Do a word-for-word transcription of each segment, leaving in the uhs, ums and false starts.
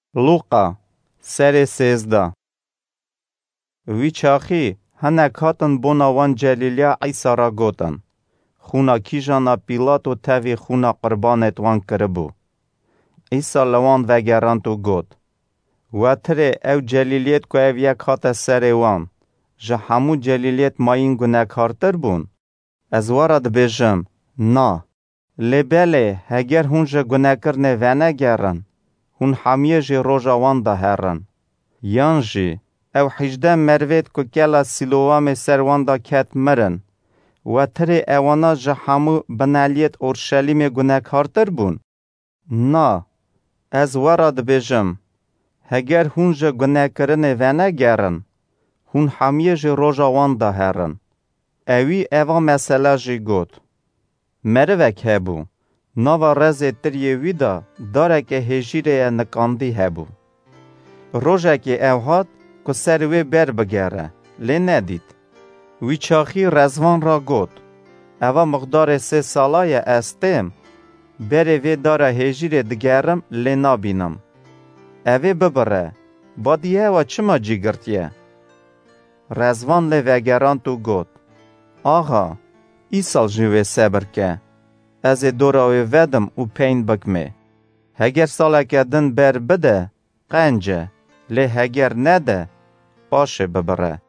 لوقا سر سیزده. وی چاخی هنک هاتن بونا وان جلیلیا عیسی را گوتن. خونا کیجانا پیلاتو تاوی خونا قربانت وان کربو. عیسی لوان وگرانتو گوت. و تره او جلیلیت که او یک هات سر وان. جه همو جلیلیت ماین گنک هارتر بون. از وارد بیجم نا. لبله هگر هونجا گنکرنه ونه گرن. هون حمیه جی روژا وان ده هرن. یان جی او حجده مروید که کلا سیلوام سر وان ده کت مرن. و تره اوانا جه همو بنالیت اورشلیم گنک هارتر بون. نا. از وارد بیجم. هگر هونجا گنکرنه ونه گرن. هون حمیه جی روژا وان ده هرن. اوی اوا مسئله جی گوت. مروک هبو. نوا رزه تریه ویدا داره که هجیره نکاندی هبو. روژه که او هات که سروی بر بگره. لی ندید. وی چاخی رزوان را گوت. اوا مقدار سه سالای استیم. بره وی داره هجیره دگرم لی نابینم. اوی ببره. بادیه و چما جیگرتیه؟ رزوان لی وگران تو گوت. آغا ای سال جوی صبر که. از دوراوی ودم و پین بکمه. هگر ساله که دن بر بده قنجه. لی هگر نده باشه ببره.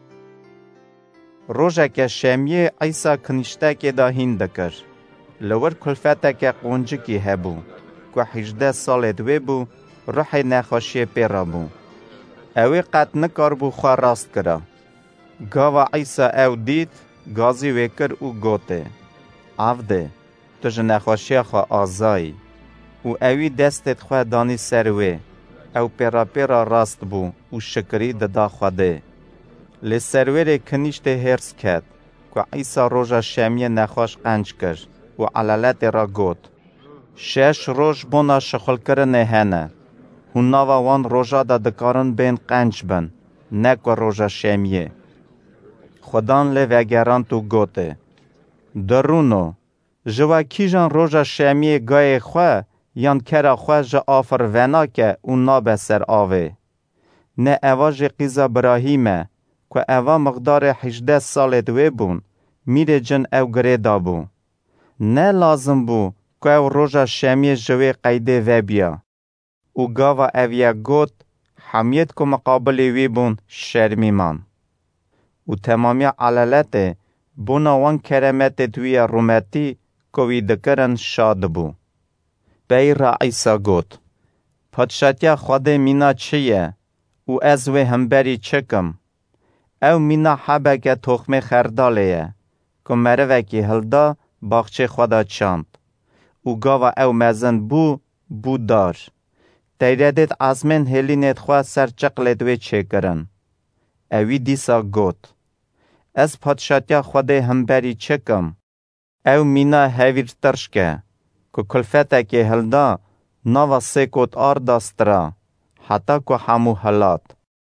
روژه که شمیه عیسی کنشته که دا هنده کر. لور کلفته که قونجه که هبو. که هجده سال دوی بو روح نخوشی پیرا بو. اوی قد نکار بو خواه راست کرا. گاوا عیسی او دید گازی وکر او گوته. عفده تو جه نخوشی خواه آزایی. او اوی دستت خواه دانی سروی. او پیرا پیرا راست بو او شکری ددا خواده. لی سروی کنیشت هرس کد. که عیسی روژا شمیه نخوش قنج کر. و علالت را گوت. شش روژ بونا شخل کرنه هنه. هون ناوا وان روژا دا دکارن بین قنج بن. نکو روژا شمیه. خودان لی وگران تو گوته. درونو. جوا کیجان روژا شمیه گای خواه یان کرا خواه جا آفر ونا که اون نابه سر آوه. نه اوا جی قیزا براهیمه که اوا مقدار هجده سال دوی بون میره جن او گره دا بو. نه لازم بو که او روژا شمیه جوی قیده و بیا. او گاوا اویا گوت حمیت که مقابل وی بون شرمی من. او تمامی علالت بونا وان کرمت دوی رومتی کوی دکرن شاد بو. بیر عیسی گوت. پادشاتیا خود مینا چیه؟ او از وی همبری چکم. او مینا حبه که تخم خردالیه. که مروه که هلدا باخچه خدا چاند. او گاوا او مزن بو بو دار. تیردت ازمن هلینت خواه سر چقل دوی چه کرن. اوی دیسا گوت. از پادشاتیا خود همبری چکم. او مینا هویر ترشکه. که کلفته که هلدا نوا سکوت آر داسترا. حتی که همو حلات.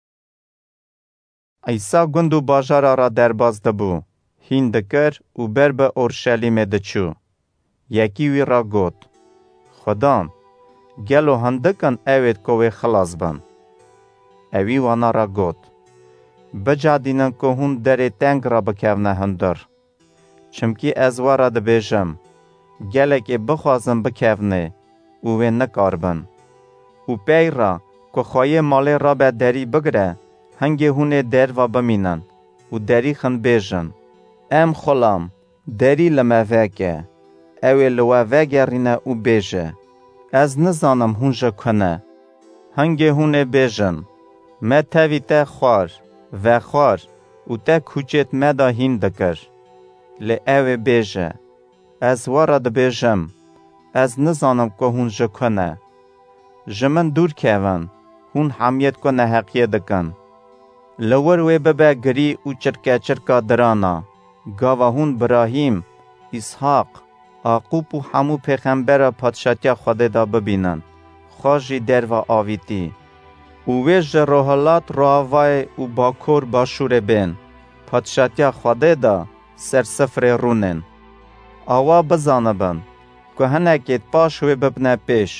عیسی گندو باجارا را درباز دبو. هین دکر و بر به اورشلیم دچو. یکی وی را گوت. خدام گلو هندکن اوید کوی خلاص بن. اوی وانا را گوت. بجا دینن که هون در تنگ را بکونه هندر. چمکی از وارا دبیجم. گلک بخوازم بکونه. اوی نکار بن. او پی را که خواهی مالی را به دری بگره. هنگی هونه در و بمینن. او دری خن بیجن. ام خلام دری لما وگه. اوی لوا وگرینه او بیجه. از نزانم هونجا کنه. هنگی هونه بیجن. ما تاوی تا خوار و خوار او تا کوچت مدا هین دکر. لی اوی بیجه. از وارد بیجم. از نزانم که هونجا کنه. جمن دور کهون. هون حمیت کنه حقیه دکن. لور وی ببه گری او چرکه چرکا درانا. گاوا هون براهیم، اسحاق، آقوب و همو پیغمبر پادشاتیا خود دا ببینن. خوشی در و آویتی. او ویج روحالات راوای او باکور باشور بین. پادشاتیا خود دا سر سفر رونن. آوا بزانه بن. که هنکیت پاش وی ببنه پیش.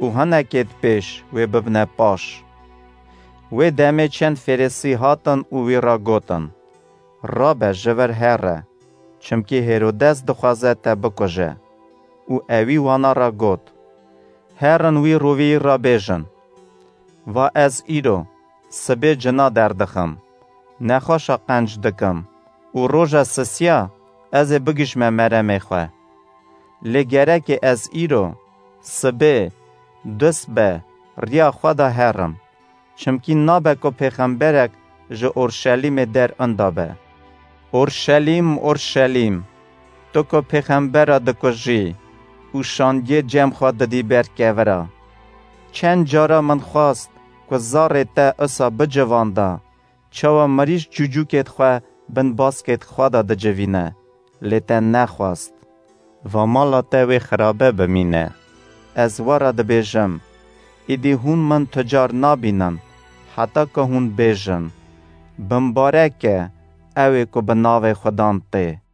و هنکید پیش و ببنه پاش. و دمه چند فریسی هاتن و وی را گوتن. رابه جور هره، چمکی هیرودس دخوازه تا بکجه. و اوی وانا را گوت. هرن وی روی را بیجن. و از ایرو سبه جنا دردخم. نخوشا قنج دکم. و روژا سسیا از بگشم مرمه خواه. لگره که از ایرو سبه دست به ریا خدا هرم. چمکی نابه که پیغمبرک جه اورشلیم در اندابه. اورشلیم اورشلیم تو که پیغمبر دکجی و شاندیه جمع خود دی برکه ورا. چند جارا من خواست که زاره تا اصا بجوانده چوا مریش جوجو کت خواه بن باس کت خوادا ده جوینه لیتا نخواست و مالا تاوی خرابه بمینه. از وارا ده بیجم ایدی هون من تجار نابینن حتی که هون بیجن بمباره که اوی که بناوی خودان ته.